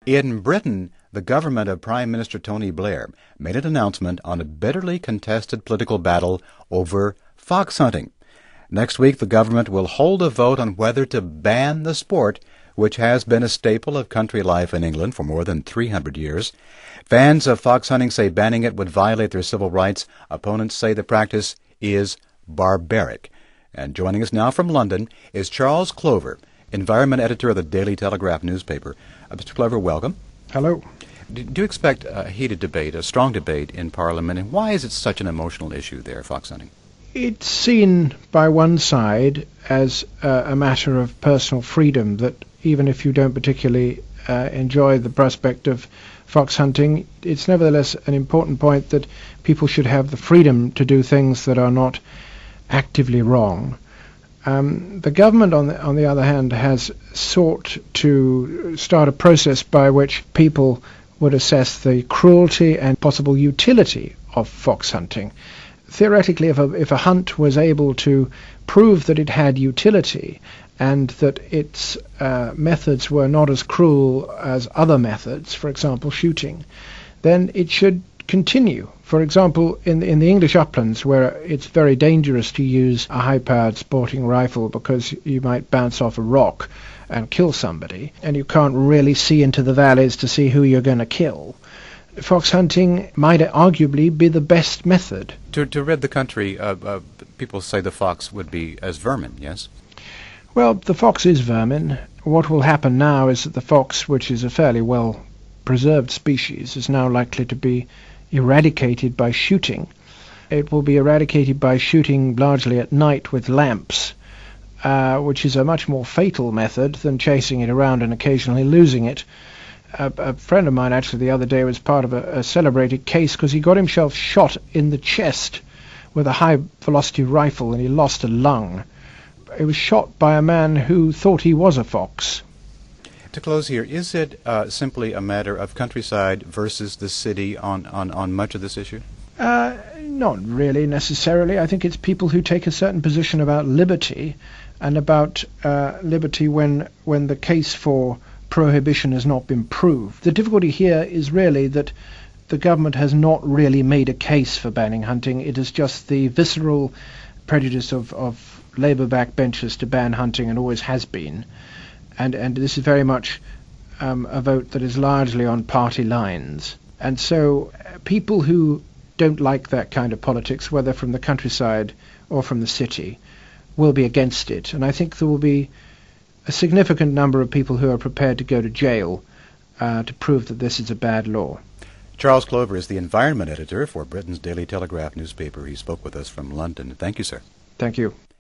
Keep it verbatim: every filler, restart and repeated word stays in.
In Britain, the government of Prime Minister Tony Blair made an announcement on a bitterly contested political battle over fox hunting. Next week, the government will hold a vote on whether to ban the sport, which has been a staple of country life in England for more than three hundred years. Fans of fox hunting say banning it would violate their civil rights. Opponents say the practice is barbaric. And joining us now from London is Charles Clover, environment editor of the Daily Telegraph newspaper. Uh, Mister Clover, welcome. Hello. Do, do you expect a heated debate, a strong debate in Parliament, and why is it such an emotional issue there, fox hunting? It's seen by one side as uh, a matter of personal freedom, that even if you don't particularly uh, enjoy the prospect of fox hunting, it's nevertheless an important point that people should have the freedom to do things that are not actively wrong. Um, the government, on the, on the other hand, has sought to start a process by which people would assess the cruelty and possible utility of fox hunting. Theoretically, if a, if a hunt was able to prove that it had utility and that its uh, methods were not as cruel as other methods, for example shooting, then it should continue. For example, in, in the English uplands, where it's very dangerous to use a high-powered sporting rifle because you might bounce off a rock and kill somebody, and you can't really see into the valleys to see who you're going to kill, fox hunting might arguably be the best method. To, to rid the country, uh, uh, people say the fox would be as vermin, yes? Well, the fox is vermin. What will happen now is that the fox, which is a fairly well-preserved species, is now likely to be eradicated by shooting. It will be eradicated by shooting largely at night with lamps, uh, which is a much more fatal method than chasing it around and occasionally losing it. A, a friend of mine actually the other day was part of a, a celebrated case because he got himself shot in the chest with a high-velocity rifle and he lost a lung. He was shot by a man who thought he was a fox. To close here, is it uh, simply a matter of countryside versus the city on, on, on much of this issue? Uh, not really necessarily. I think it's people who take a certain position about liberty and about uh, liberty when when the case for prohibition has not been proved. The difficulty here is really that the government has not really made a case for banning hunting. It is just the visceral prejudice of, of Labour backbenchers to ban hunting, and always has been. And, and this is very much um, a vote that is largely on party lines. And so uh, people who don't like that kind of politics, whether from the countryside or from the city, will be against it. And I think there will be a significant number of people who are prepared to go to jail uh, to prove that this is a bad law. Charles Clover is the environment editor for Britain's Daily Telegraph newspaper. He spoke with us from London. Thank you, sir. Thank you.